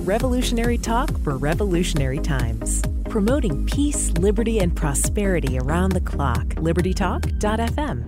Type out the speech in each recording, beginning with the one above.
Revolutionary talk for revolutionary times. Promoting peace, liberty, and prosperity around the clock. LibertyTalk.fm.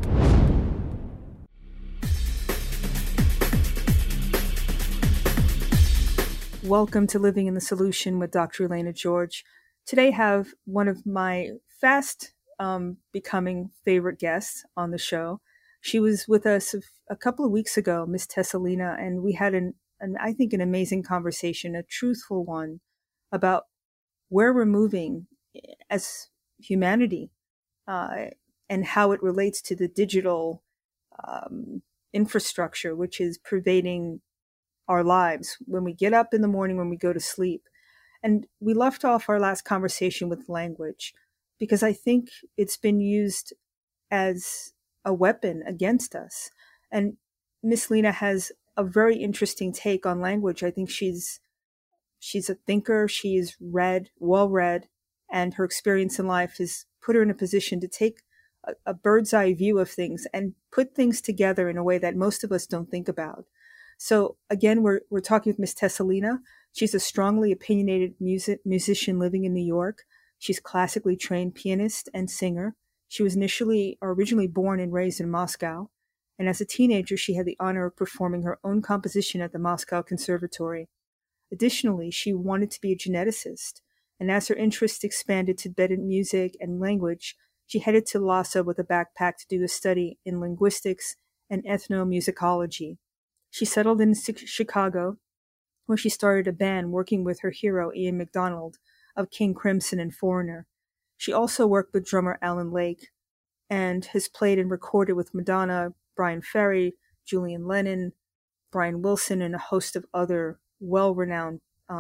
Welcome to Living in the Solution with Dr. Elena George. Today I have one of my fast becoming favorite guests on the show. She was with us a couple of weeks ago, Miss Tessalina, and we had I think an amazing conversation, a truthful one, about where we're moving as humanity and how it relates to the digital infrastructure, which is pervading our lives when we get up in the morning, when we go to sleep. And we left off our last conversation with language, because I think it's been used as a weapon against us. And Miss Lena has a very interesting take on language. I think she's a thinker. She is well read, and her experience in life has put her in a position to take a bird's eye view of things and put things together in a way that most of us don't think about. So again, we're talking with Miss Tessalina. She's a strongly opinionated musician living in New York. She's classically trained pianist and singer. She was originally born and raised in Moscow. And as a teenager, she had the honor of performing her own composition at the Moscow Conservatory. Additionally, she wanted to be a geneticist. And as her interest expanded to Tibetan music and language, she headed to Lhasa with a backpack to do a study in linguistics and ethnomusicology. She settled in Chicago, where she started a band working with her hero, Ian MacDonald, of King Crimson and Foreigner. She also worked with drummer Alan Lake and has played and recorded with Madonna, Brian Ferry, Julian Lennon, Brian Wilson, and a host of other world-renowned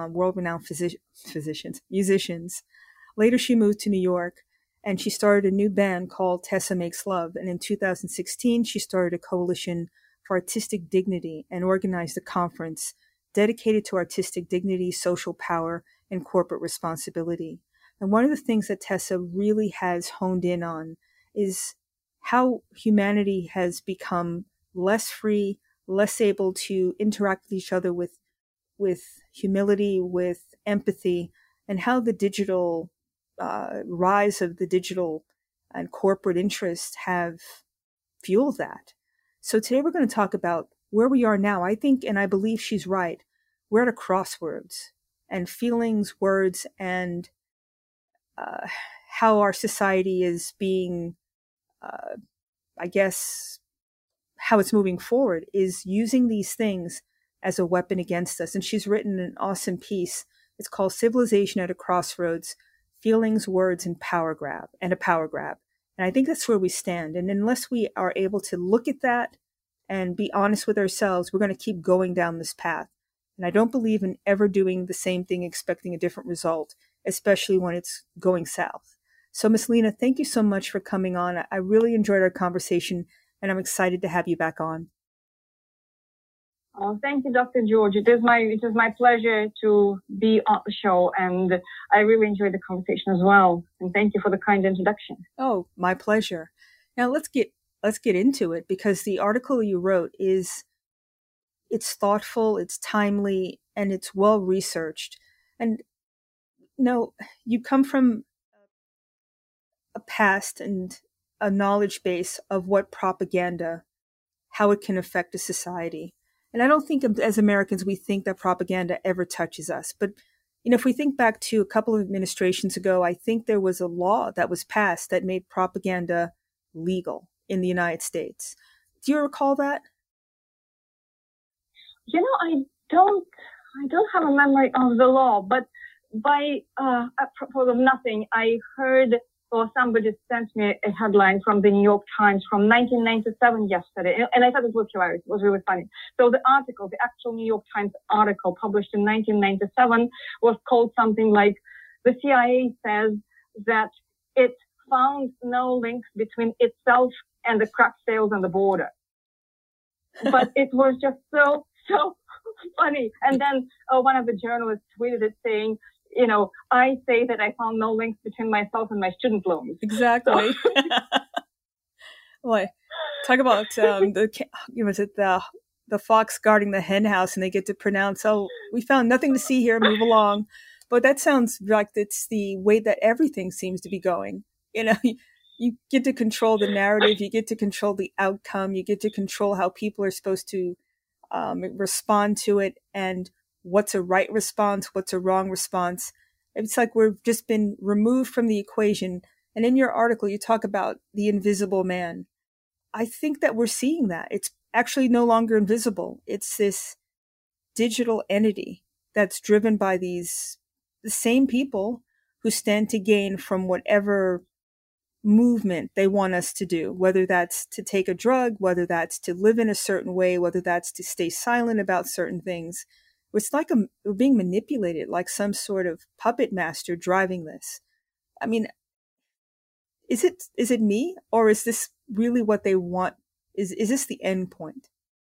musicians. Later, she moved to New York, and she started a new band called Tessa Makes Love. And in 2016, she started a coalition for artistic dignity and organized a conference dedicated to artistic dignity, social power, and corporate responsibility. And one of the things that Tessa really has honed in on is how humanity has become less free, less able to interact with each other with humility, with empathy, and how the digital rise of the digital and corporate interests have fueled that. So today we're going to talk about where we are now. I think, and I believe she's right, we're at a crossroads, and feelings, words, and how our society is being, I guess, how it's moving forward is using these things as a weapon against us. And she's written an awesome piece. It's called Civilization at a Crossroads, Feelings, Words, and a Power Grab. And I think that's where we stand. And unless we are able to look at that and be honest with ourselves, we're going to keep going down this path. And I don't believe in ever doing the same thing, expecting a different result, especially when it's going south. So, Miss Lena, thank you so much for coming on. I really enjoyed our conversation, and I'm excited to have you back on. Oh, thank you, Dr. George. It is my pleasure to be on the show, and I really enjoyed the conversation as well. And thank you for the kind introduction. Oh, my pleasure. Now let's get into it, because the article you wrote it's thoughtful, it's timely, and it's well researched. And you come from a past and a knowledge base of what propaganda, how it can affect a society. And I don't think as Americans, we think that propaganda ever touches us. But, if we think back to a couple of administrations ago, I think there was a law that was passed that made propaganda legal in the United States. Do you recall that? I don't have a memory of the law, but by apropos of nothing, I heard, or somebody sent me a headline from the New York Times from 1997 yesterday, and I thought it was hilarious. It was really funny. So the actual New York Times article published in 1997 was called something like, "The CIA says that it found no links between itself and the crack sales on the border." But it was just so funny. And then one of the journalists tweeted it saying, I say that I found no links between myself and my student loans. Exactly. Boy, talk about was it the the fox guarding the hen house and they get to pronounce, oh, we found nothing to see here, move along. But that sounds like it's the way that everything seems to be going. You know, you get to control the narrative, you get to control the outcome, you get to control how people are supposed to respond to it, and what's a right response, what's a wrong response. It's like we've just been removed from the equation. And in your article, you talk about the invisible man. I think that we're seeing that. It's actually no longer invisible. It's this digital entity that's driven by the same people who stand to gain from whatever movement they want us to do, whether that's to take a drug, whether that's to live in a certain way, whether that's to stay silent about certain things. It's like we're being manipulated, like some sort of puppet master driving this. I mean, is it me, or is this really what they want? Is this the end point?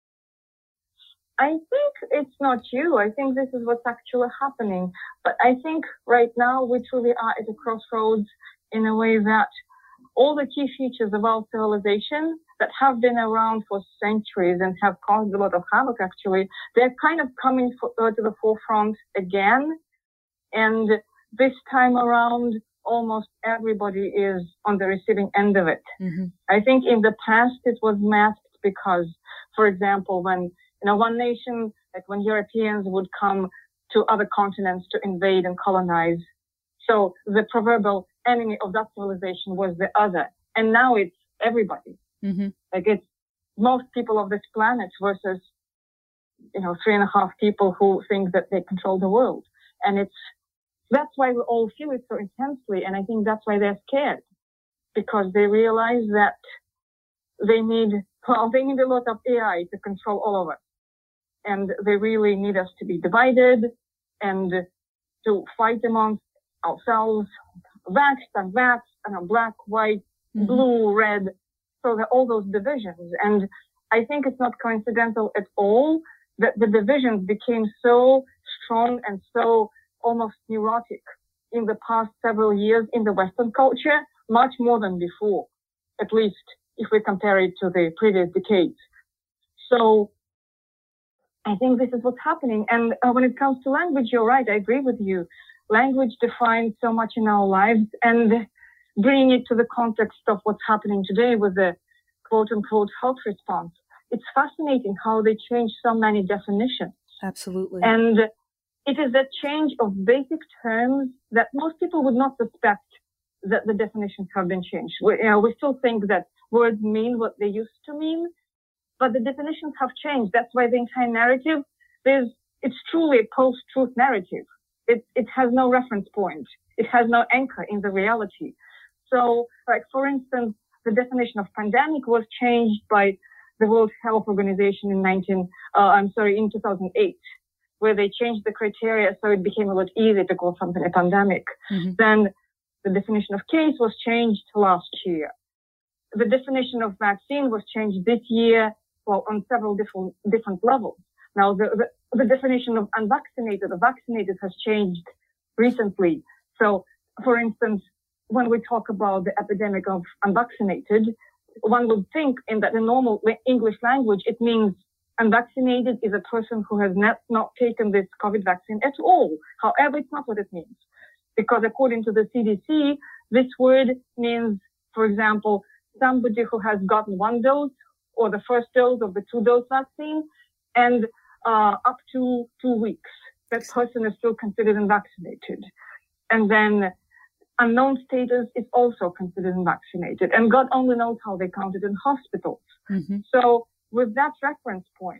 I think it's not you. I think this is what's actually happening. But I think right now we truly are at a crossroads in a way that all the key features of our civilization that have been around for centuries and have caused a lot of havoc, actually, they're kind of coming to the forefront again. And this time around, almost everybody is on the receiving end of it. Mm-hmm. I think in the past it was masked because, for example, when one nation, like when Europeans would come to other continents to invade and colonize, so the proverbial enemy of that civilization was the other. And now it's everybody. Mm-hmm. Like it's most people of this planet versus, 3.5 people who think that they control the world. And that's why we all feel it so intensely. And I think that's why they're scared, because they realize that they need a lot of AI to control all of us. And they really need us to be divided and to fight amongst ourselves, vaxxed, unvaxxed, black, white, mm-hmm. blue, red. So there are all those divisions. And I think it's not coincidental at all that the divisions became so strong and so almost neurotic in the past several years in the Western culture, much more than before, at least if we compare it to the previous decades. So I think this is what's happening. And when it comes to language, you're right. I agree with you. Language defines so much in our lives, and bringing it to the context of what's happening today with the quote unquote health response. It's fascinating how they change so many definitions. Absolutely. And it is that change of basic terms that most people would not suspect that the definitions have been changed. We still think that words mean what they used to mean, but the definitions have changed. That's why the entire narrative it's truly a post-truth narrative. It has no reference point. It has no anchor in the reality. So, like, for instance, the definition of pandemic was changed by the World Health Organization in 2008, where they changed the criteria so it became a lot easier to call something a pandemic. Mm-hmm. Then the definition of case was changed last year. The definition of vaccine was changed this year, on several different levels. Now, the definition of unvaccinated or vaccinated has changed recently. So, for instance, when we talk about the epidemic of unvaccinated, one would think in that the normal English language, it means unvaccinated is a person who has not taken this COVID vaccine at all. However, it's not what it means. Because according to the CDC, this word means, for example, somebody who has gotten one dose or the first dose of the 2-dose vaccine and up to 2 weeks. That person is still considered unvaccinated. And then unknown status is also considered unvaccinated. And God only knows how they count it in hospitals. Mm-hmm. So with that reference point,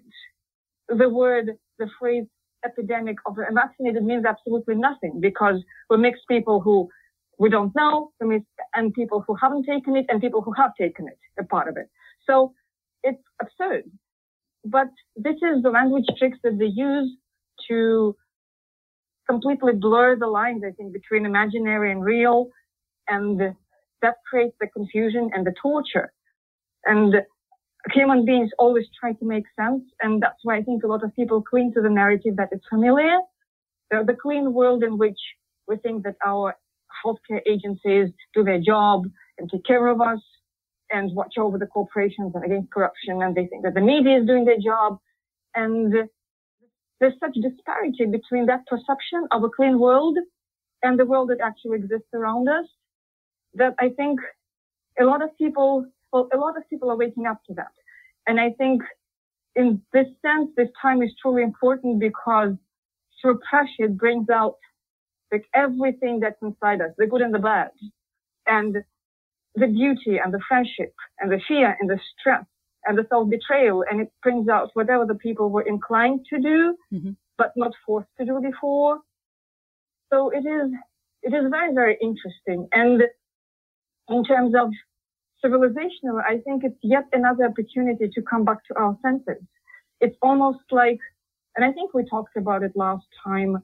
the phrase epidemic of unvaccinated means absolutely nothing, because we mix people who we don't know, and people who haven't taken it and people who have taken it, a part of it. So it's absurd. But this is the language tricks that they use to completely blur the lines, I think, between imaginary and real. And that creates the confusion and the torture. And human beings always try to make sense. And that's why I think a lot of people cling to the narrative that is familiar. The clean world in which we think that our healthcare agencies do their job and take care of us and watch over the corporations and against corruption. And they think that the media is doing their job And there's such disparity between that perception of a clean world and the world that actually exists around us that I think a lot of people are waking up to that. And I think in this sense, this time is truly important because through pressure, it brings out like everything that's inside us, the good and the bad, and the beauty and the friendship and the fear and the stress and the self-betrayal. And it brings out whatever the people were inclined to do, but not forced to do before. So it is very, very interesting. And in terms of civilizational, I think it's yet another opportunity to come back to our senses. It's almost like, and I think we talked about it last time,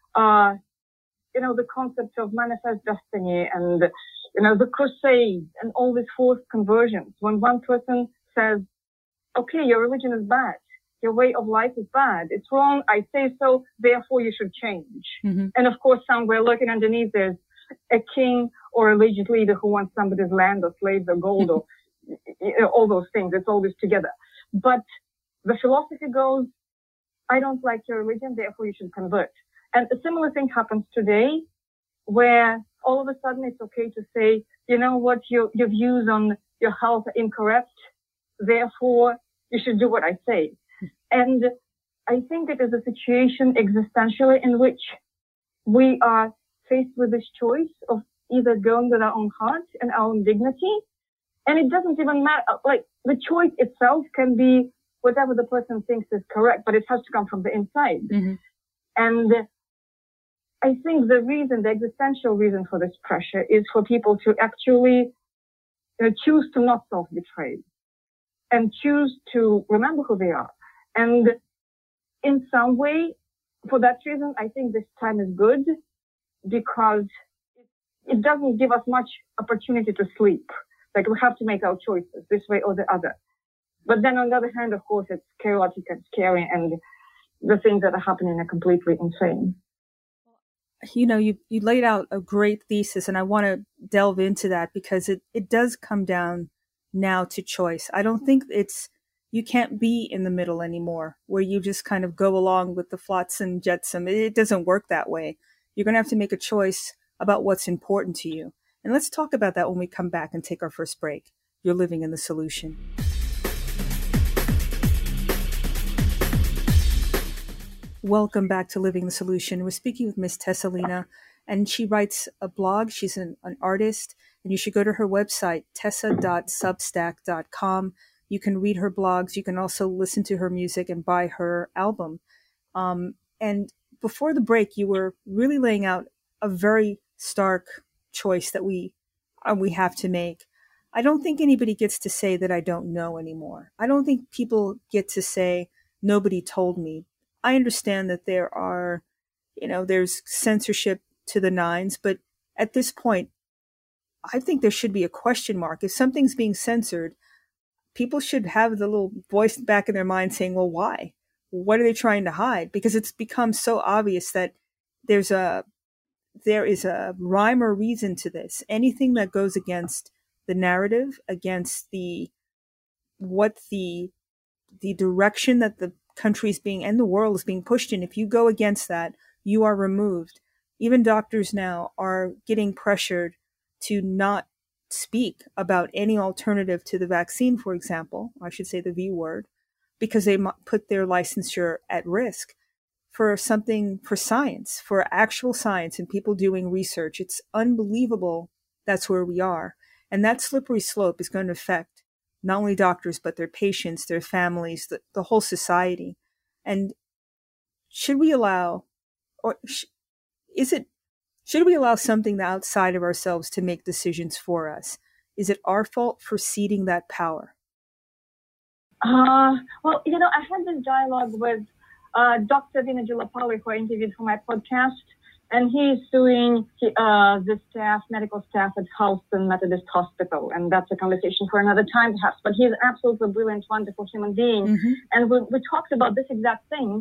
the concept of manifest destiny and, the crusades and all these forced conversions. When one person says, okay, your religion is bad, your way of life is bad, it's wrong, I say so, therefore you should change. And of course, somewhere lurking underneath there's a king or a religious leader who wants somebody's land or slaves or gold or all those things. It's all this together. But the philosophy goes, I don't like your religion, therefore you should convert. And a similar thing happens today where all of a sudden it's okay to say, you know what, your views on your health are incorrect, therefore you should do what I say. And I think it is a situation existentially in which we are faced with this choice of either going with our own heart and our own dignity. And it doesn't even matter, like the choice itself can be whatever the person thinks is correct, but it has to come from the inside. And I think the existential reason for this pressure is for people to actually choose to not self-betray and choose to remember who they are. And in some way, for that reason, I think this time is good because it doesn't give us much opportunity to sleep. Like we have to make our choices this way or the other. But then on the other hand, of course, it's chaotic and scary and the things that are happening are completely insane. You laid out a great thesis, and I want to delve into that because it does come down now to choice. I don't think you can't be in the middle anymore where you just kind of go along with the flotsam jetsam. It doesn't work that way. You're going to have to make a choice about what's important to you. And let's talk about that when we come back and take our first break. You're living in the solution. Welcome back to Living the Solution. We're speaking with Ms. Tessalina, and she writes a blog. She's an artist, and you should go to her website, tessa.substack.com. You can read her blogs. You can also listen to her music and buy her album. And before the break, you were really laying out a very stark choice that we have to make. I don't think anybody gets to say that I don't know anymore. I don't think people get to say, nobody told me. I understand that there are, there's censorship to the nines, but at this point, I think there should be a question mark. If something's being censored, people should have the little voice back in their mind saying, well, why? What are they trying to hide? Because it's become so obvious that there is a rhyme or reason to this. Anything that goes against the narrative, against the direction that the country's being and the world is being pushed in, if you go against that, you are removed. Even doctors now are getting pressured to not speak about any alternative to the vaccine, for example, I should say the V word, because they put their licensure at risk for science, for actual science and people doing research. It's unbelievable that's where we are. And that slippery slope is going to affect not only doctors, but their patients, their families, the whole society. And should we allow, should we allow something outside of ourselves to make decisions for us? Is it our fault for ceding that power? Well, I had this dialogue with Dr. Vina Gilapalli, who I interviewed for my podcast, and he's suing the medical staff at Houston Methodist Hospital, and that's a conversation for another time, perhaps. But he's an absolutely brilliant, wonderful human being, and we talked about this exact thing.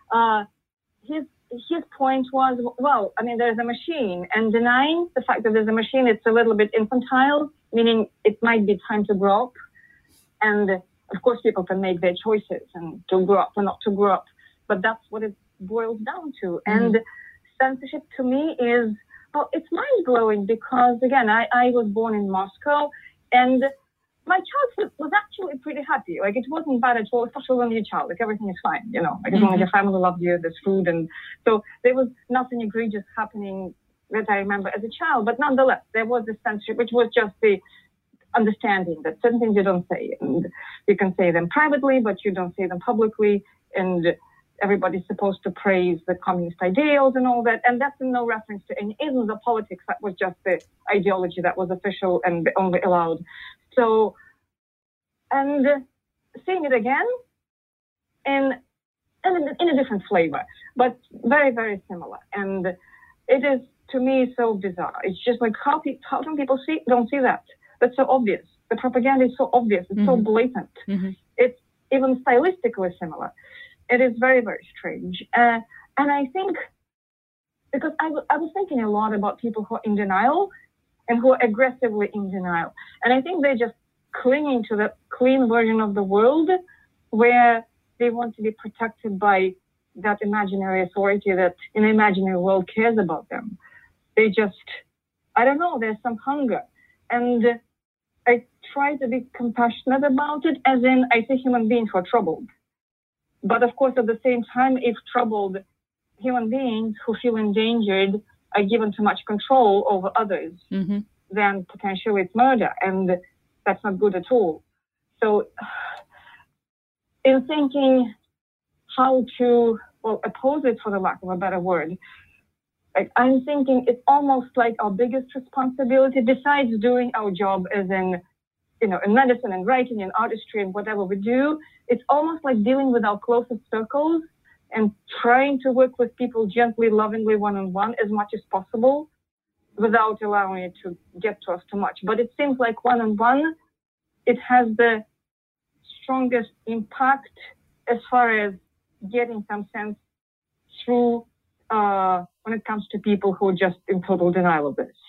His point was, well, I mean, there's a machine, and denying the fact that there's a machine, it's a little bit infantile, meaning it might be time to grow up and of course, people can make their choices and to grow up or not to grow up, but that's what it boils down to. And censorship to me is, well, it's mind-blowing because, again, I was born in Moscow, and my childhood was actually pretty happy. Like, it wasn't bad at all, especially when you're a child. Like, everything is fine, you know. Like, as long as your family loved you, there's food. And so there was nothing egregious happening that I remember as a child. But nonetheless, there was this censorship, which was just the understanding that certain things you don't say. And you can say them privately, but you don't say them publicly. And everybody's supposed to praise the communist ideals and all that. And that's no reference to any isms of politics. That was just the ideology that was official and only allowed. So, and seeing it again in a different flavor, but very, very similar. And it is, to me, so bizarre. It's just like, how can people don't see that? That's so obvious. The propaganda is so obvious. It's so blatant. It's even stylistically similar. It is very, very strange. And I think, because I was thinking a lot about people who are in denial and who are aggressively in denial. And I think they're just clinging to the clean version of the world where they want to be protected by that imaginary authority that in the imaginary world cares about them. They just, I don't know, there's some hunger. And I try to be compassionate about it, as in I see human beings who are troubled. But of course, at the same time, if troubled human beings who feel endangered are given too much control over others, then potentially it's murder. And that's not good at all. So in thinking how to, well, oppose it, for the lack of a better word, I'm thinking it's almost like our biggest responsibility, besides doing our job as in, you know, in medicine and writing and artistry and whatever we do, it's almost like dealing with our closest circles and trying to work with people gently, lovingly, one-on-one as much as possible without allowing it to get to us too much. But it seems like one-on-one, it has the strongest impact as far as getting some sense through when it comes to people who are just in total denial of this.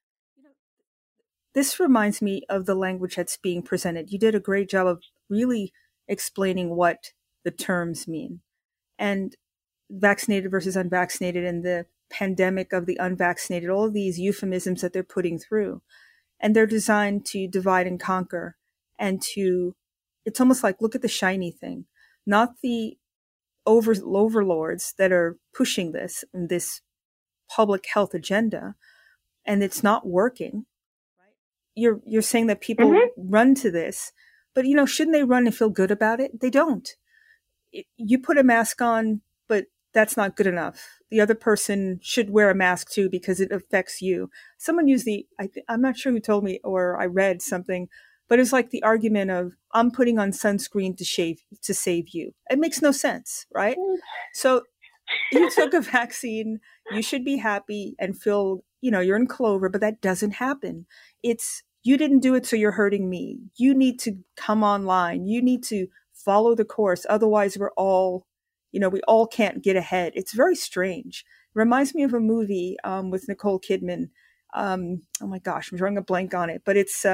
This reminds me of the language that's being presented. You did a great job of really explaining what the terms mean. And vaccinated versus unvaccinated and the pandemic of the unvaccinated, all of these euphemisms that they're putting through. And they're designed to divide and conquer and to, it's almost like, look at the shiny thing, not the overlords that are pushing this public health agenda, and it's not working. Right? You're saying that people run to this, but you know, shouldn't they run and feel good about it? They don't. You put a mask on, but that's not good enough. The other person should wear a mask too because it affects you. Someone used I'm not sure who told me, or I read something, but it's like the argument of, I'm putting on sunscreen to save you. It makes no sense, right? So you took a vaccine, you should be happy and feel, you know, you're in clover, but that doesn't happen. It's, you didn't do it, so you're hurting me. You need to come online. You need to follow the course. Otherwise, we all can't get ahead. It's very strange. It reminds me of a movie with Nicole Kidman. Oh my gosh, I'm drawing a blank on it, but it's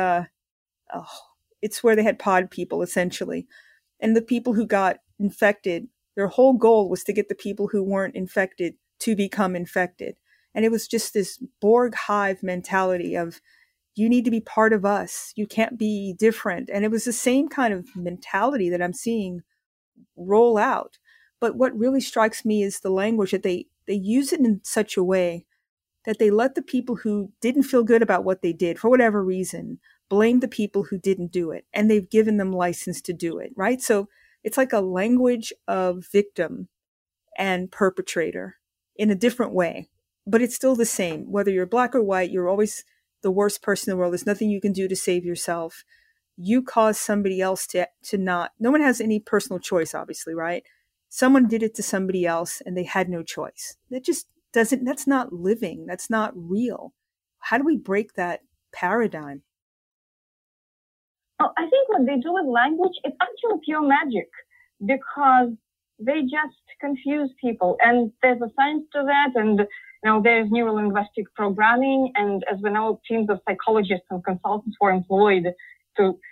where they had pod people essentially. And the people who got infected, their whole goal was to get the people who weren't infected to become infected. And it was just this Borg hive mentality of, you need to be part of us. You can't be different. And it was the same kind of mentality that I'm seeing roll out. But what really strikes me is the language that they use it in such a way that they let the people who didn't feel good about what they did, for whatever reason, blame the people who didn't do it. And they've given them license to do it, right? So it's like a language of victim and perpetrator in a different way. But it's still the same. Whether you're black or white, you're always the worst person in the world. There's nothing you can do to save yourself. You cause somebody else to not. No one has any personal choice, obviously, right? Someone did it to somebody else and they had no choice. That just doesn't, that's not living. That's not real. How do we break that paradigm? Oh, I think what they do with language is actually pure magic, because they just confuse people. And there's a science to that. And there's neurolinguistic programming. And as we know, teams of psychologists and consultants were employed to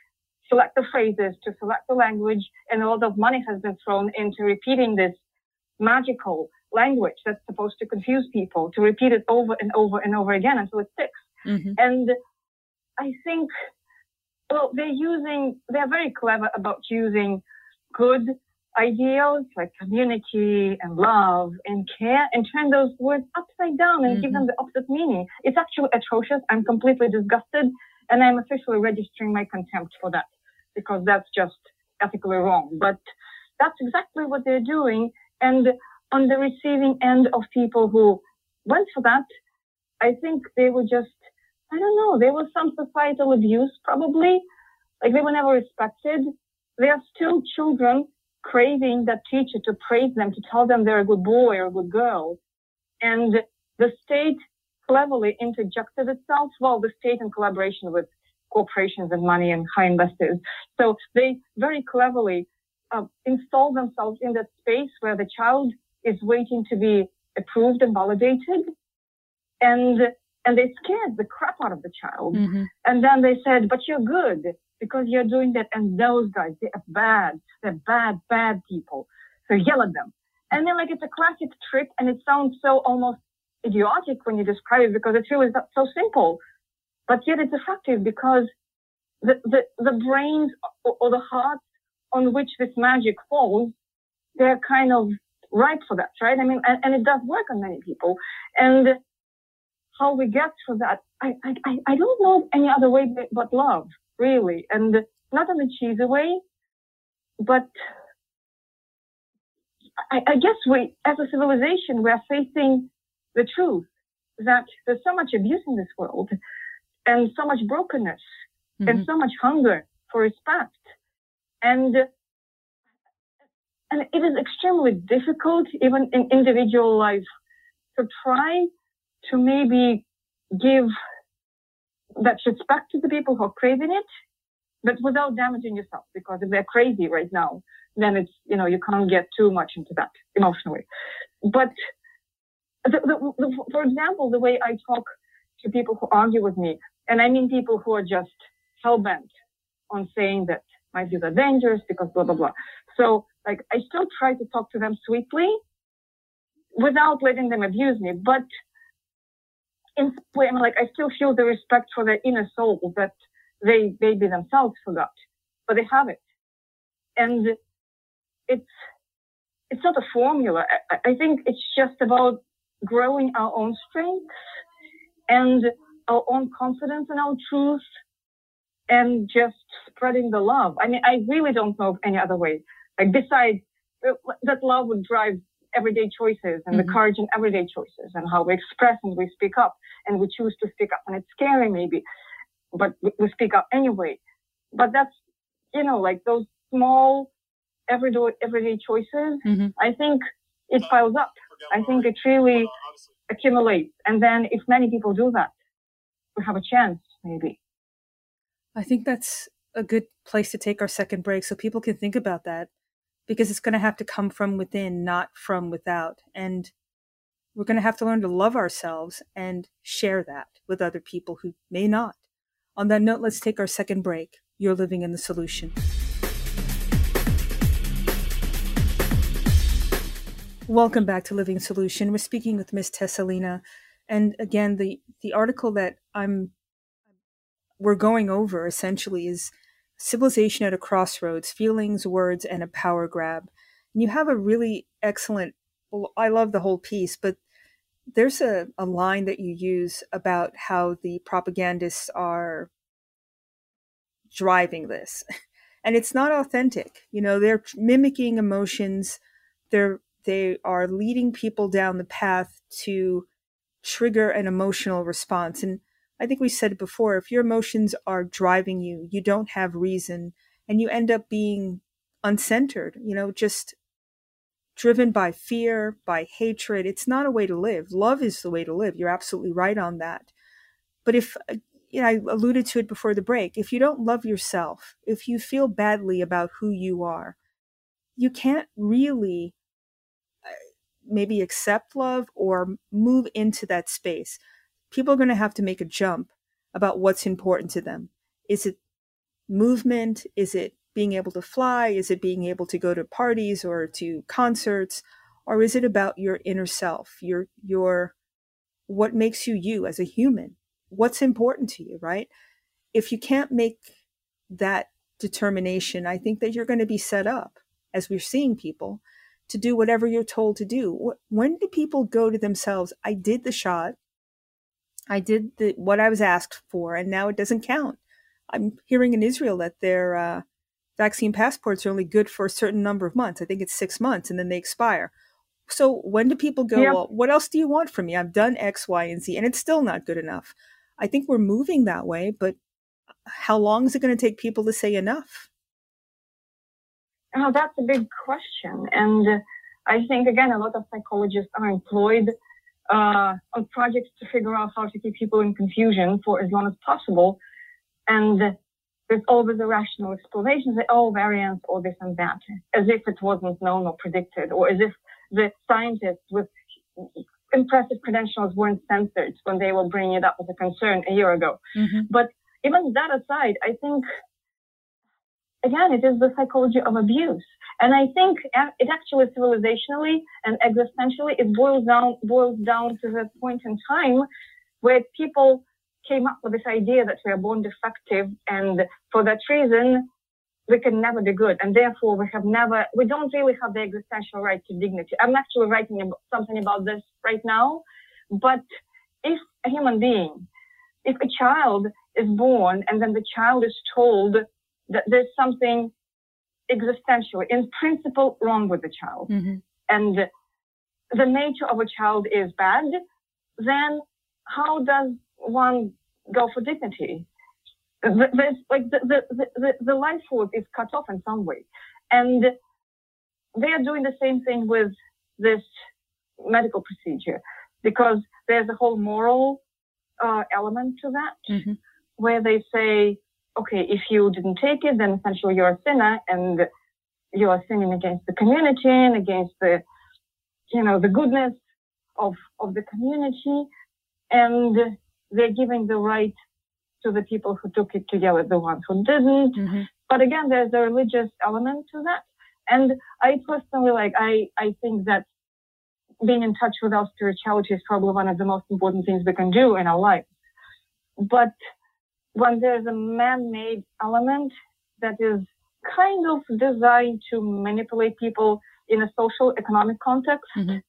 select the phrases, to select the language, and a lot of money has been thrown into repeating this magical language that's supposed to confuse people, to repeat it over and over and over again until it sticks. Mm-hmm. And I think, well, they're very clever about using good ideals like community and love and care and turn those words upside down and give them the opposite meaning. It's actually atrocious. I'm completely disgusted, and I'm officially registering my contempt for that because that's just ethically wrong. But that's exactly what they're doing. And on the receiving end of people who went for that, I think they were just, I don't know, there was some societal abuse probably. Like they were never respected. They are still children craving that teacher to praise them, to tell them they're a good boy or a good girl. And the state cleverly interjected itself, well, the state in collaboration with corporations and money and high investors. So they very cleverly install themselves in that space where the child is waiting to be approved and validated. And they scared the crap out of the child. Mm-hmm. And then they said, but you're good because you're doing that. And those guys, they are bad. They're bad people. So yell at them. And then like, it's a classic trick and it sounds so almost idiotic when you describe it because it's really so simple. But yet it's effective because the brains or the hearts on which this magic falls, they're kind of ripe for that, right? I mean, and it does work on many people. And how we get through that, I don't know any other way but love, really. And not in a cheesy way, but I guess we, as a civilization, we are facing the truth that there's so much abuse in this world and so much brokenness and so much hunger for respect. And it is extremely difficult, even in individual life, to try to maybe give that respect to the people who are craving it, but without damaging yourself. Because if they're crazy right now, then it's, you can't get too much into that emotionally. But for example, the way I talk to people who argue with me, and I mean people who are just hell-bent on saying that my views are dangerous because blah, blah, blah. So, like, I still try to talk to them sweetly without letting them abuse me. But in some way, I still feel the respect for their inner soul that they maybe themselves forgot, but they have it. And it's not a formula. I think it's just about growing our own strength and our own confidence in our truth and just spreading the love. I mean, I really don't know of any other way. Like, besides that love would drive everyday choices and the courage in everyday choices and how we express and we speak up and we choose to speak up. And it's scary maybe, but we speak up anyway. But that's, like those small everyday choices, I think it piles up. I think it really accumulates. And then if many people do that, we have a chance, maybe. I think that's a good place to take our second break so people can think about that, because it's going to have to come from within, not from without. And we're going to have to learn to love ourselves and share that with other people who may not. On that note, let's take our second break. You're living in the solution. Welcome back to Living Solution. We're speaking with Miss Tessalina. And again, the article that we're going over essentially is Civilization at a Crossroads, Feelings, Words, and a Power Grab. And you have a really excellent, I love the whole piece, but there's a line that you use about how the propagandists are driving this. And it's not authentic. They're mimicking emotions. They are leading people down the path to trigger an emotional response. And I think we said it before, if your emotions are driving you, you don't have reason, and you end up being uncentered, just driven by fear, by hatred. It's not a way to live. Love is the way to live. You're absolutely right on that. But if, I alluded to it before the break, if you don't love yourself, if you feel badly about who you are, you can't really maybe accept love or move into that space. People are going to have to make a jump about what's important to them. Is it movement? Is it being able to fly? Is it being able to go to parties or to concerts? Or is it about your inner self, your what makes you you as a human? What's important to you, right? If you can't make that determination, I think that you're going to be set up, as we're seeing people, to do whatever you're told to do. When do people go to themselves? I did the shot. I did what I was asked for, and now it doesn't count. I'm hearing in Israel that their vaccine passports are only good for a certain number of months. I think it's 6 months, and then they expire. So when do people go, Yep. well, what else do you want from me? I've done X, Y, and Z, and it's still not good enough. I think we're moving that way, but how long is it going to take people to say enough? Oh, that's a big question. And I think, again, a lot of psychologists are employed on projects to figure out how to keep people in confusion for as long as possible. And there's always a rational explanation that, oh, variants, or this and that, as if it wasn't known or predicted, or as if the scientists with impressive credentials weren't censored when they were bringing it up as a concern a year ago. Mm-hmm. But even that aside, I think, again, it is the psychology of abuse. And I think it actually civilizationally and existentially, it boils down to the point in time where people came up with this idea that we are born defective, and for that reason, we can never be good. And therefore, we don't really have the existential right to dignity. I'm actually writing something about this right now. But if a human being, if a child is born and then the child is told that there's something existential, in principle, wrong with the child, Mm-hmm. and the nature of a child is bad, then how does one go for dignity? There's like the life force is cut off in some way, and they are doing the same thing with this medical procedure, because there's a whole moral element to that, Mm-hmm. where they say, okay, if you didn't take it, then essentially you're a sinner, and you are sinning against the community and against the goodness of the community, and they're giving the right to the people who took it to yell at the ones who didn't. Mm-hmm. But again, there's a religious element to that. And I personally, I think that being in touch with our spirituality is probably one of the most important things we can do in our lives. But when there's a man-made element that is kind of designed to manipulate people in a social, economic context, Mm-hmm.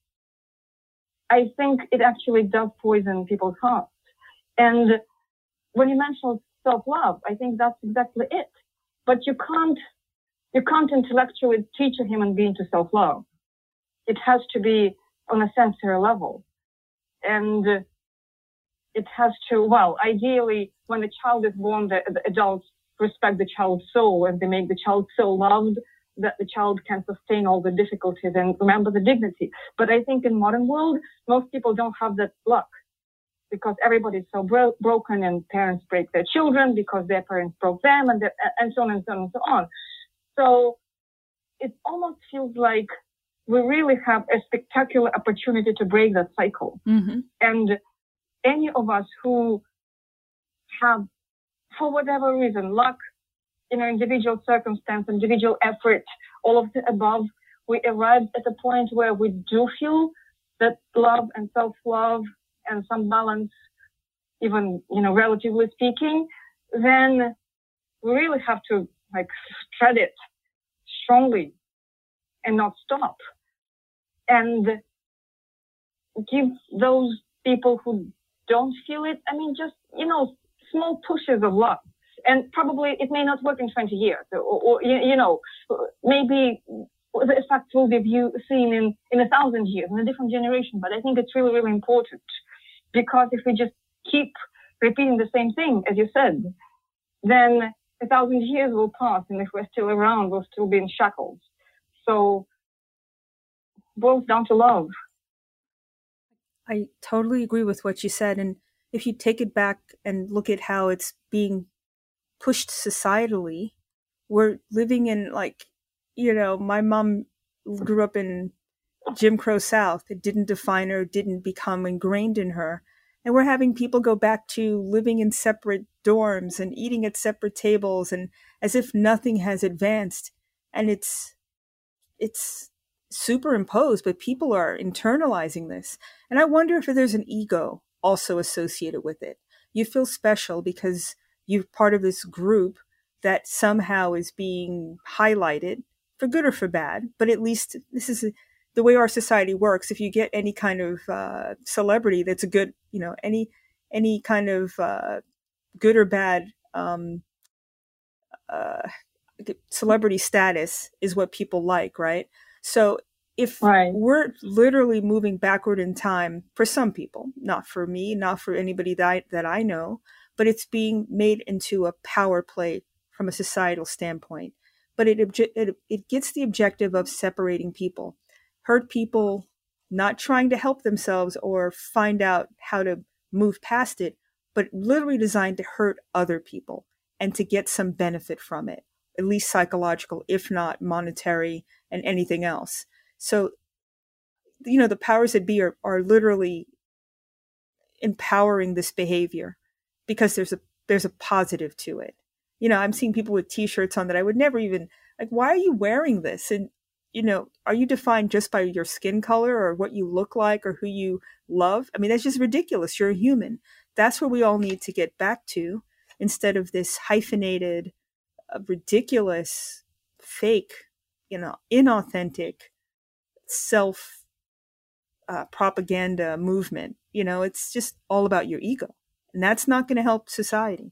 I think it actually does poison people's hearts. And when you mentioned self-love, I think that's exactly it. But you can't intellectually teach a human being to self-love. It has to be on a sensory level. And it has to, well, ideally, when the child is born, the adults respect the child's soul, and they make the child so loved that the child can sustain all the difficulties and remember the dignity. But I think in modern world, most people don't have that luck, because everybody's so broken, and parents break their children because their parents broke them, and so on and so on and so on. So it almost feels like we really have a spectacular opportunity to break that cycle. Mm-hmm. And any of us who have, for whatever reason, luck, individual circumstance, individual effort, all of the above, we arrived at a point where we do feel that love and self-love and some balance, even, relatively speaking, then we really have to tread it strongly and not stop, and give those people who don't feel it, just, small pushes of love. And probably it may not work in 20 years, or maybe the effect will be seen in 1,000 years, in a different generation. But I think it's really, really important, because if we just keep repeating the same thing, as you said, then 1,000 years will pass, and if we're still around, we'll still be in shackles. So it boils down to love. I totally agree with what you said. And if you take it back and look at how it's being pushed societally, we're living in my mom grew up in Jim Crow South. It didn't define her, didn't become ingrained in her. And we're having people go back to living in separate dorms and eating at separate tables, and as if nothing has advanced. And it's superimposed, but people are internalizing this. And I wonder if there's an ego also associated with it. You feel special because you're part of this group that somehow is being highlighted, for good or for bad. But at least this is the way our society works. If you get any kind of celebrity that's a good, any kind of good or bad celebrity status is what people like, right? So if we're literally moving backward in time for some people, not for me, not for anybody that I know, but it's being made into a power play from a societal standpoint. But it gets the objective of separating people, hurt people, not trying to help themselves or find out how to move past it, but literally designed to hurt other people and to get some benefit from it, at least psychological, if not monetary and anything else. So, the powers that be are literally empowering this behavior because there's a positive to it. I'm seeing people with T-shirts on that I would never even, like, why are you wearing this? And, are you defined just by your skin color or what you look like or who you love? I mean, that's just ridiculous. You're a human. That's where we all need to get back to, instead of this hyphenated, ridiculous, fake, inauthentic self propaganda movement. It's just all about your ego, and that's not going to help society.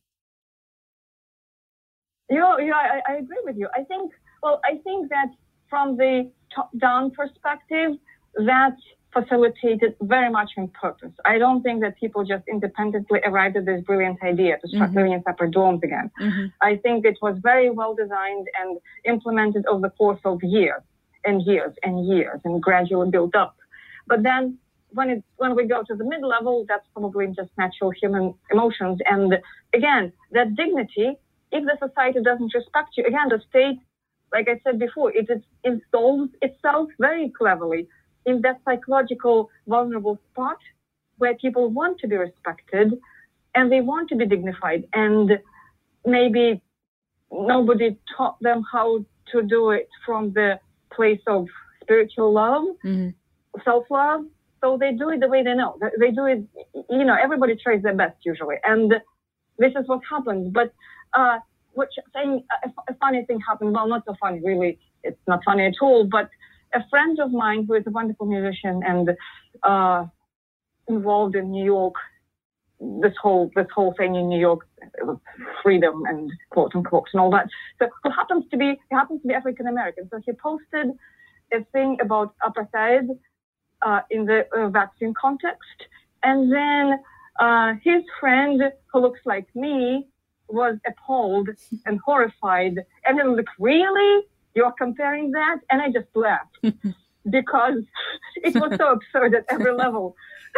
I agree with you. I think that from the top-down perspective, that facilitated very much on purpose. I don't think that people just independently arrived at this brilliant idea to start living in separate dorms again. I think it was very well designed and implemented over the course of years and years and years, and gradually built up. But then when we go to the mid-level, that's probably just natural human emotions. And again, that dignity, if the society doesn't respect you, again, the state, like I said before, it installs itself very cleverly in that psychological vulnerable spot where people want to be respected and they want to be dignified. And maybe nobody taught them how to do it from the place of spiritual love, self-love. So they do it the way they know. They do it, everybody tries their best usually. And this is what happens. But a funny thing happened. Well, not so funny, really. It's not funny at all. But a friend of mine who is a wonderful musician and involved in New York, this whole thing in New York, freedom and quote unquote and all that. So he happens to be African American. So he posted a thing about apartheid in the vaccine context, and then his friend who looks like me was appalled and horrified, and then like, really? You're comparing that? And I just laughed because it was so absurd at every level.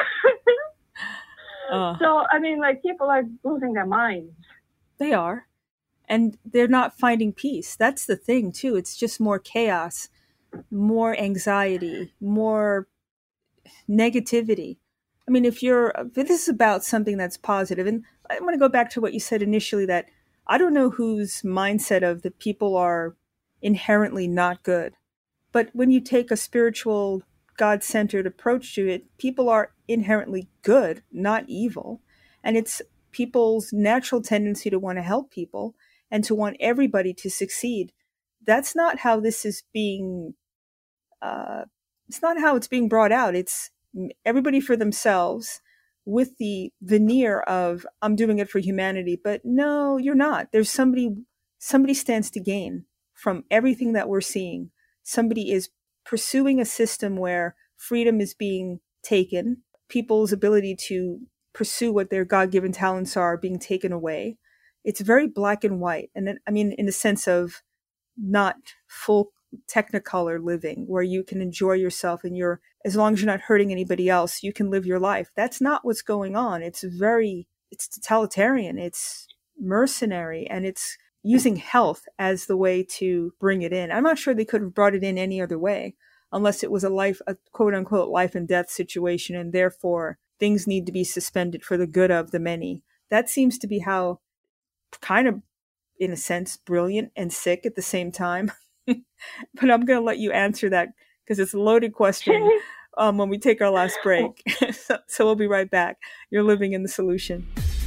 So, I mean, like, people are losing their minds. They are. And they're not finding peace. That's the thing, too. It's just more chaos, more anxiety, more negativity. I mean, if this is about something that's positive, and I want to go back to what you said initially, that I don't know whose mindset of the people are inherently not good. But when you take a spiritual, God-centered approach to it, people are inherently good, not evil. And it's people's natural tendency to want to help people and to want everybody to succeed. That's not how this is being, it's not how it's being brought out. It's everybody for themselves with the veneer of, I'm doing it for humanity. But no, you're not. There's somebody stands to gain from everything that we're seeing. Somebody is pursuing a system where freedom is being taken, people's ability to pursue what their God-given talents are being taken away. It's very black and white. And I mean, in the sense of not full technicolor living where you can enjoy yourself and as long as you're not hurting anybody else, you can live your life. That's not what's going on. It's totalitarian. It's mercenary, and it's using health as the way to bring it in. I'm not sure they could have brought it in any other way, unless it was a quote unquote life and death situation, and therefore things need to be suspended for the good of the many. That seems to be how, kind of, in a sense, brilliant and sick at the same time. But I'm going to let you answer that because it's a loaded question when we take our last break. So we'll be right back. You're living in the solution.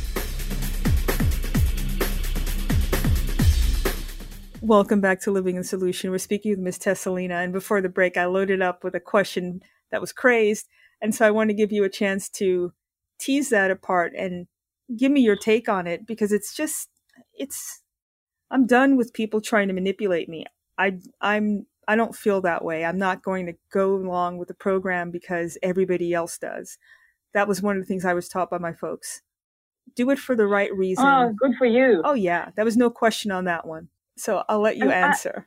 Welcome back to Living in Solution. We're speaking with Ms. Tessalina, and before the break, I loaded up with a question that was crazed, and so I want to give you a chance to tease that apart and give me your take on it, because I'm done with people trying to manipulate me. I don't feel that way. I'm not going to go along with the program because everybody else does. That was one of the things I was taught by my folks. Do it for the right reason. Oh, good for you. Oh yeah, there was no question on that one. So I'll let you answer.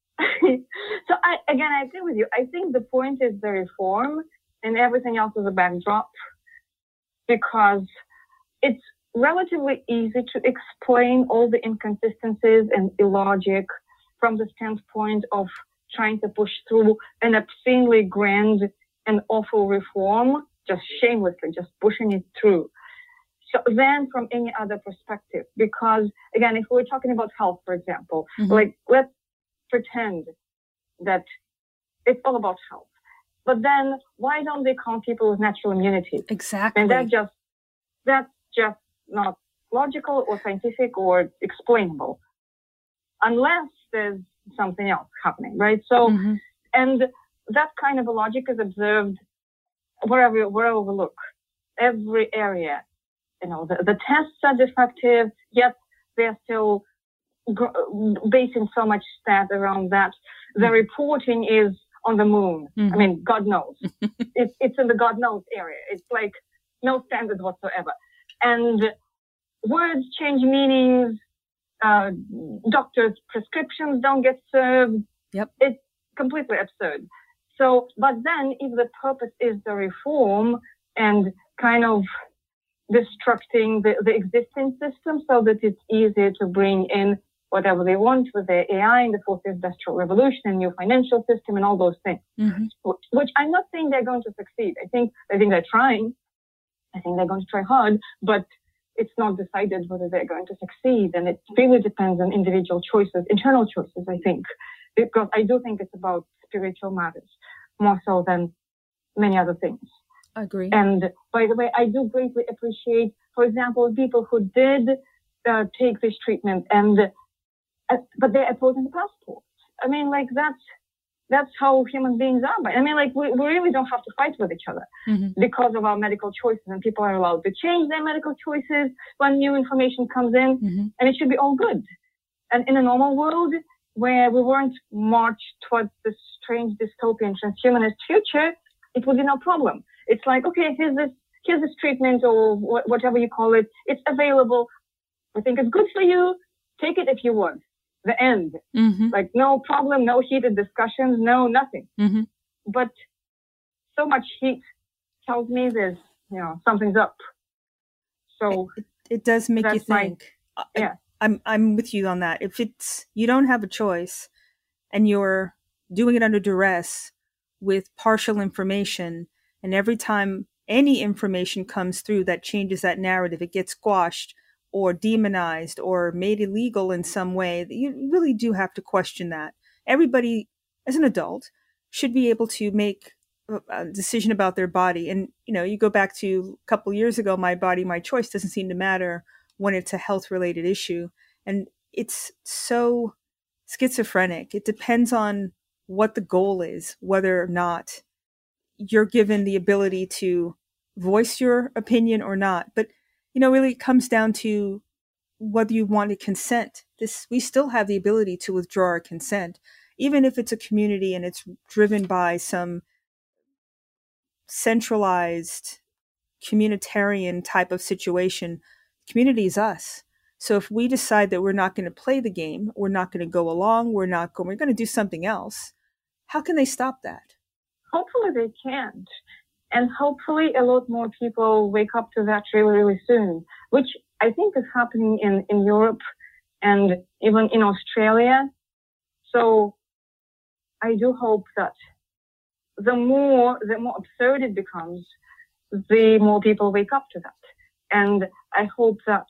So I agree with you. I think the point is the reform, and everything else is a backdrop, because it's relatively easy to explain all the inconsistencies and illogic from the standpoint of trying to push through an obscenely grand and awful reform, just shamelessly, just pushing it through. So then from any other perspective, because again, if we're talking about health, for example, like let's pretend that it's all about health. But then why don't they call people with natural immunity? Exactly. And that's just not logical or scientific or explainable, unless there's something else happening, right? So, and that kind of a logic is observed wherever we look, every area. You know, the tests are defective, yet they're still basing so much stat around that. The reporting is on the moon. I mean, God knows. It's in the God knows area. It's like no standards whatsoever. And words change meanings. Doctors' prescriptions don't get served. Yep. It's completely absurd. So, but then if the purpose is the reform and kind of destructing the existing system so that it's easier to bring in whatever they want with their AI and the fourth industrial revolution and new financial system and all those things, which I'm not saying they're going to succeed. I think they're trying. I think they're going to try hard, but it's not decided whether they're going to succeed. And it really depends on individual choices, internal choices, I think, because I do think it's about spiritual matters more so than many other things. I agree. And by the way, I do greatly appreciate, for example, people who did take this treatment but they're opposing the passports. I mean, like that's how human beings are. I mean, like we really don't have to fight with each other because of our medical choices, and people are allowed to change their medical choices when new information comes in, and it should be all good. And in a normal world where we weren't marched towards this strange dystopian transhumanist future, it would be no problem. It's like, okay, here's this treatment or whatever you call it. It's available. I think it's good for you. Take it if you want. The end. Like no problem, no heated discussions, no nothing. But so much heat tells me there's, something's up. So it does make you think. Yeah. I'm with you on that. If you don't have a choice and you're doing it under duress with partial information, and every time any information comes through that changes that narrative, it gets squashed or demonized or made illegal in some way, you really do have to question that. Everybody, as an adult, should be able to make a decision about their body. And, you go back to a couple years ago, my body, my choice doesn't seem to matter when it's a health-related issue. And it's so schizophrenic. It depends on what the goal is, whether or not you're given the ability to voice your opinion or not. But, really it comes down to whether you want to consent. We still have the ability to withdraw our consent, even if it's a community and it's driven by some centralized communitarian type of situation. Community is us. So if we decide that we're not going to play the game, we're not going to go along, we're going to do something else, how can they stop that? Hopefully they can't. And hopefully a lot more people wake up to that really, really soon, which I think is happening in Europe and even in Australia. So I do hope that the more absurd it becomes, the more people wake up to that. And I hope that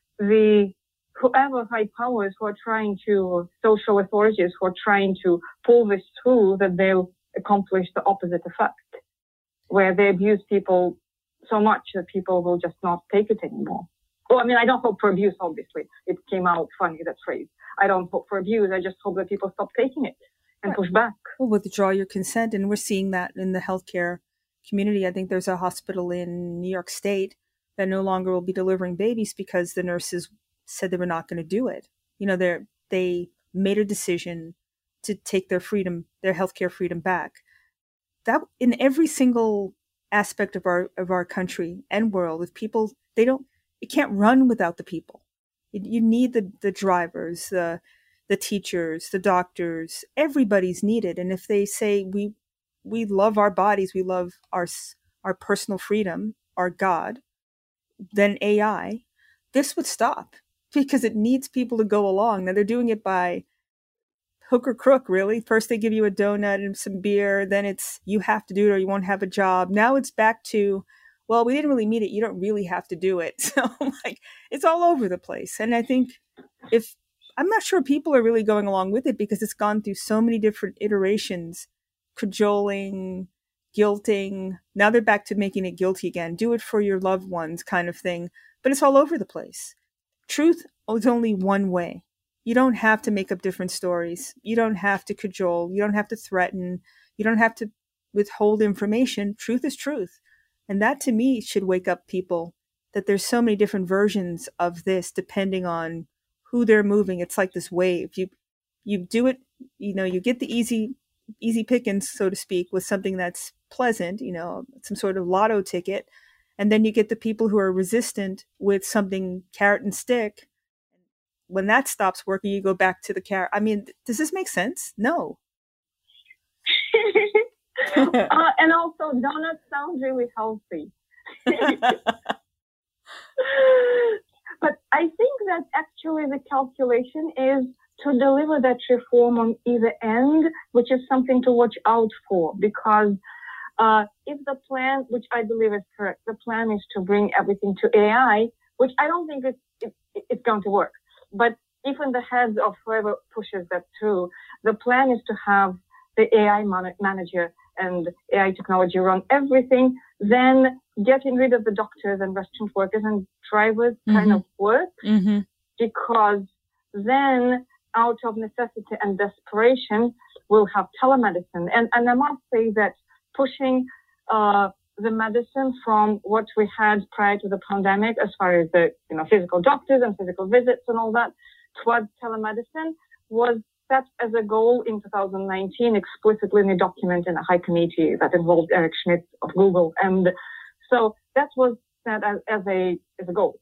whoever high powers who are trying to, social authorities who are trying to pull this through, that they'll accomplish the opposite effect, where they abuse people so much that people will just not take it anymore. Well, I mean, I don't hope for abuse, obviously. It came out funny, that phrase. I don't hope for abuse. I just hope that people stop taking it and push back. Well, withdraw your consent. And we're seeing that in the healthcare community. I think there's a hospital in New York State that no longer will be delivering babies because the nurses said they were not going to do it. You know, they made a decision to take their freedom, their healthcare freedom back. That in every single aspect of our country and world, if people, it can't run without the people. You need the drivers, the teachers, the doctors, everybody's needed. And if they say we love our bodies, we love our personal freedom, our God, then AI, this would stop because it needs people to go along. Now they're doing it by hook or crook, really. First they give you a donut and some beer, then it's you have to do it or you won't have a job. Now it's back to, well, we didn't really mean it. You don't really have to do it. So like it's all over the place. And I think I'm not sure people are really going along with it because it's gone through so many different iterations, cajoling, guilting. Now they're back to making it guilty again. Do it for your loved ones kind of thing. But it's all over the place. Truth is only one way. You don't have to make up different stories. You don't have to cajole. You don't have to threaten. You don't have to withhold information. Truth is truth. And that to me should wake up people that there's so many different versions of this depending on who they're moving. It's like this wave. You do it, you get the easy pickings, so to speak, with something that's pleasant, some sort of lotto ticket. And then you get the people who are resistant with something carrot and stick. When that stops working, you go back to the carrot. I mean, does this make sense? No. And also, donuts sound really healthy. But I think that actually the calculation is to deliver that reform on either end, which is something to watch out for, because if the plan, which I believe is correct, the plan is to bring everything to AI, which I don't think it's going to work. But if in the heads of whoever pushes that through, the plan is to have the AI manager and AI technology run everything, then getting rid of the doctors and restaurant workers and drivers kind of works, because then out of necessity and desperation, we'll have telemedicine. And I must say that pushing the medicine from what we had prior to the pandemic, as far as the physical doctors and physical visits and all that, towards telemedicine was set as a goal in 2019 explicitly in a document in a high committee that involved Eric Schmidt of Google. And so that was set as a goal.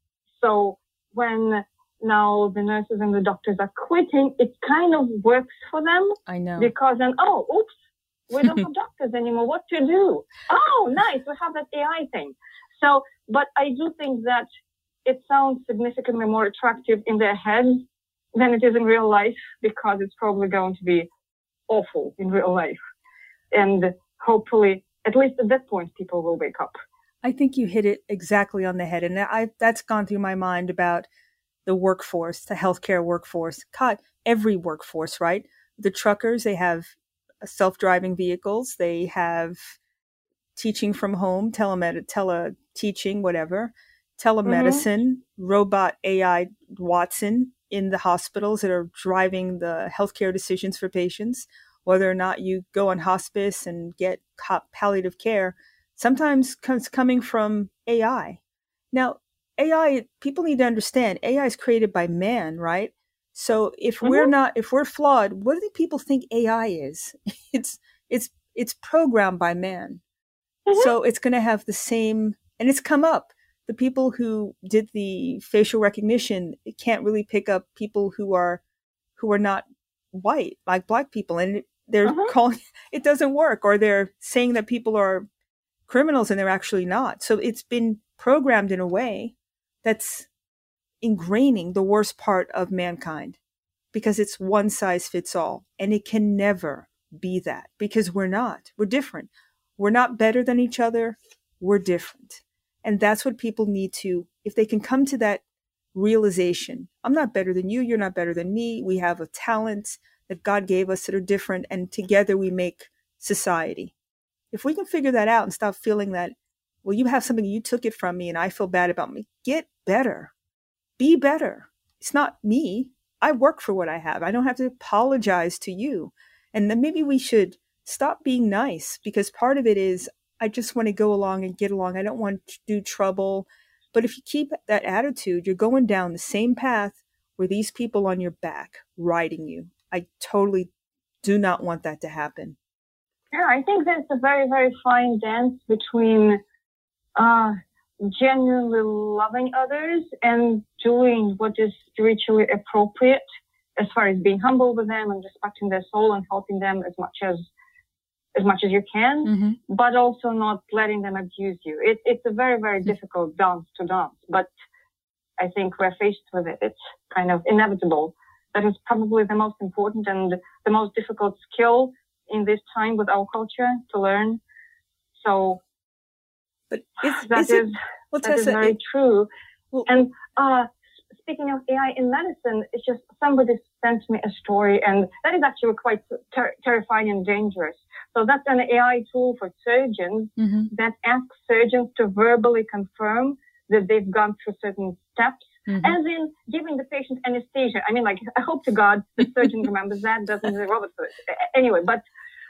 So when now the nurses and the doctors are quitting, it kind of works for them. I know. Because then, oops, we don't have doctors anymore. What to do? Oh, nice. We have that AI thing. So, but I do think that it sounds significantly more attractive in their heads than it is in real life, because it's probably going to be awful in real life. And hopefully, at least at that point, people will wake up. I think you hit it exactly on the head. And that's gone through my mind about the workforce, the healthcare workforce, every workforce, right? The truckers, they have self-driving vehicles. They have teaching from home, tele-teaching, whatever, telemedicine, robot AI Watson in the hospitals that are driving the healthcare decisions for patients, whether or not you go on hospice and get palliative care, sometimes coming from AI. Now, AI, people need to understand, AI is created by man, right? So if we're flawed, what do people think AI is? It's programmed by man. So it's going to have the same, and it's come up. The people who did the facial recognition can't really pick up people who are not white, like Black people, and they're calling it doesn't work, or they're saying that people are criminals and they're actually not. So it's been programmed in a way that's ingraining the worst part of mankind, because it's one size fits all, and it can never be that, because we're not. We're different. We're not better than each other. we're different. And that's what people need to, if they can come to that realization, I'm not better than you, you're not better than me. We have a talent that God gave us that are different, and together we make society. If we can figure that out and stop feeling that, well, you have something, you took it from me and I feel bad about me. Get better. Be better. It's not me. I work for what I have. I don't have to apologize to you. And then maybe we should stop being nice, because part of it is, I just want to go along and get along. I don't want to do trouble. But if you keep that attitude, you're going down the same path where these people on your back riding you. I totally do not want that to happen. Yeah, I think there's a very, very fine dance between genuinely loving others and doing what is spiritually appropriate, as far as being humble with them and respecting their soul and helping them as much as you can, but also not letting them abuse you. It's a very, very difficult dance to dance, but I think we're faced with it. It's kind of inevitable. That is probably the most important and the most difficult skill in this time with our culture to learn. So, but that is very true. Well, and speaking of AI in medicine, it's just somebody sent me a story, and that is actually quite terrifying and dangerous. So that's an AI tool for surgeons that asks surgeons to verbally confirm that they've gone through certain steps, as in giving the patient anesthesia. I mean, like, I hope to God the surgeon remembers that, doesn't the robot do it. Anyway, but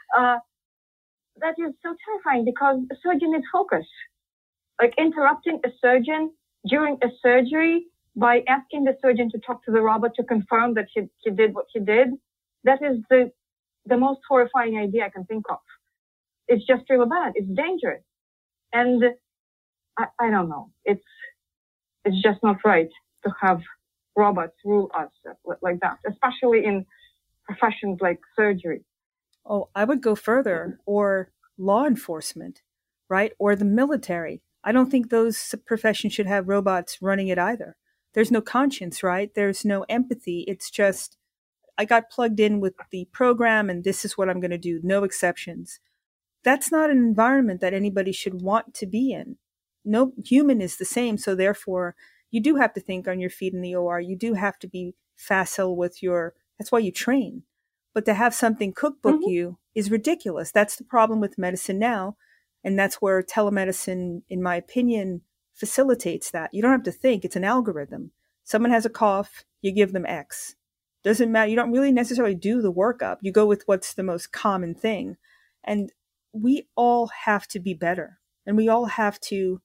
that is so terrifying, because a surgeon is focused. Like, interrupting a surgeon during a surgery by asking the surgeon to talk to the robot to confirm that he did what he did, that is the most horrifying idea I can think of. It's just really bad. It's dangerous. And I don't know. It's just not right to have robots rule us like that, especially in professions like surgery. Oh, I would go further, or law enforcement, right? Or the military. I don't think those professions should have robots running it either. There's no conscience, right? There's no empathy. It's just, I got plugged in with the program and this is what I'm going to do. No exceptions. That's not an environment that anybody should want to be in. No human is the same. So therefore, you do have to think on your feet in the OR. You do have to be facile with that's why you train. But to have something cookbook you is ridiculous. That's the problem with medicine now. And that's where telemedicine, in my opinion, facilitates that. You don't have to think. It's an algorithm. Someone has a cough, you give them X. Doesn't matter. You don't really necessarily do the workup. You go with what's the most common thing. And we all have to be better. And we all have to,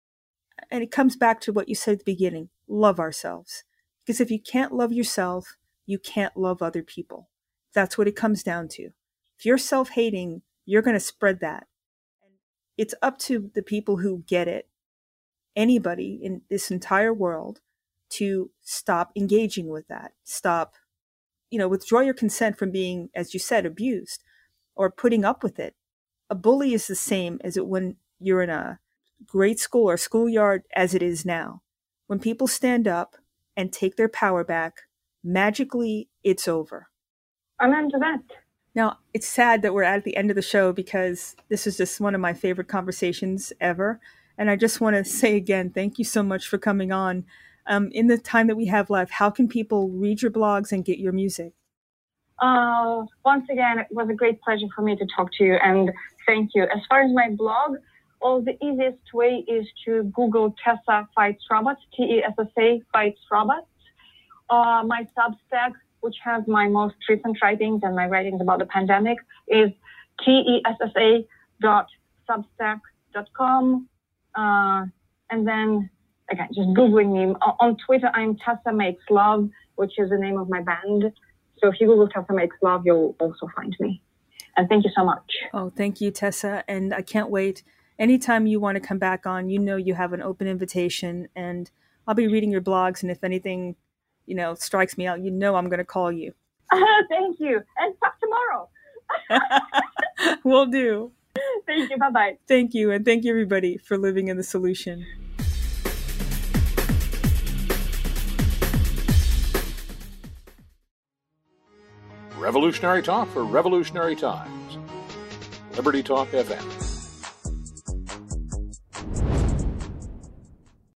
and it comes back to what you said at the beginning, love ourselves. Because if you can't love yourself, you can't love other people. That's what it comes down to. If you're self-hating, you're going to spread that. And it's up to the people who get it, anybody in this entire world, to stop engaging with that. Stop, withdraw your consent from being, as you said, abused or putting up with it. A bully is the same as it when you're in a grade school or schoolyard as it is now. When people stand up and take their power back, magically it's over. Amen to that. Now, it's sad that we're at the end of the show, because this is just one of my favorite conversations ever. And I just want to say again, thank you so much for coming on. In the time that we have left, how can people read your blogs and get your music? Once again, it was a great pleasure for me to talk to you, and thank you. As far as my blog, the easiest way is to Google Tessa Fights Robots, TESSA Fights Robots. My Substack, which has my most recent writings and my writings about the pandemic, is tessa.substack.com. And then, again, just Googling me. On Twitter, I'm Tessa Makes Love, which is the name of my band. So if you Google Tessa Makes Love, you'll also find me. And thank you so much. Oh, thank you, Tessa. And I can't wait. Anytime you want to come back on, you have an open invitation. And I'll be reading your blogs. And if anything, strikes me out, I'm going to call you. Thank you. And talk tomorrow. Will do. Thank you. Bye-bye. Thank you. And thank you, everybody, for living in the solution. Revolutionary Talk for Revolutionary Times. Liberty Talk FM.